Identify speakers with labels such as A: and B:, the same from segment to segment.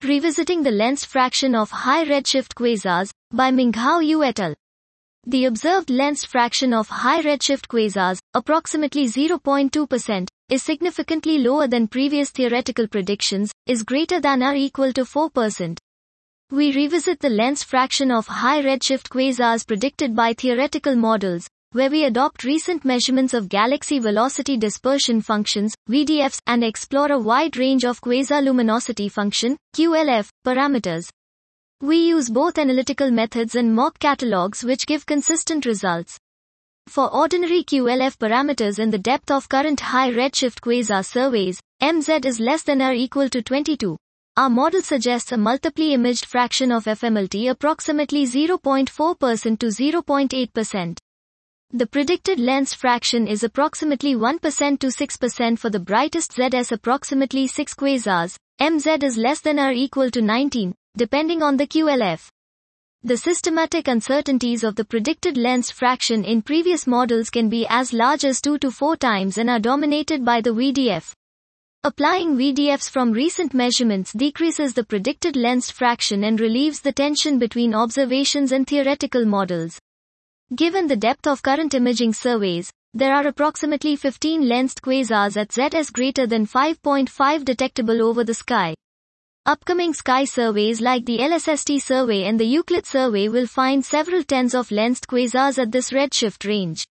A: Revisiting the lensed fraction of high redshift quasars, by Minghao Yu et al. The observed lensed fraction of high redshift quasars, approximately 0.2%, is significantly lower than previous theoretical predictions, is greater than or equal to 4%. We revisit the lensed fraction of high redshift quasars predicted by theoretical models, where we adopt recent measurements of galaxy velocity dispersion functions, VDFs, and explore a wide range of quasar luminosity function, QLF, parameters. We use both analytical methods and mock catalogs which give consistent results. For ordinary QLF parameters in the depth of current high redshift quasar surveys, MZ is less than or equal to 22. Our model suggests a multiply imaged fraction of FMLT approximately 0.4% to 0.8%. The predicted lensed fraction is approximately 1% to 6% for the brightest ZS approximately 6 quasars. MZ is less than or equal to 19, depending on the QLF. The systematic uncertainties of the predicted lensed fraction in previous models can be as large as 2 to 4 times and are dominated by the VDF. Applying VDFs from recent measurements decreases the predicted lensed fraction and relieves the tension between observations and theoretical models. Given the depth of current imaging surveys, there are approximately 15 lensed quasars at ZS greater than 5.5 detectable over the sky. Upcoming sky surveys like the LSST survey and the Euclid survey will find several tens of lensed quasars at this redshift range.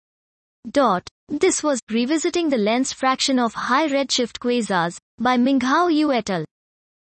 A: This was Revisiting the Lensed Fraction of High Redshift Quasars by Minghao Yu et al.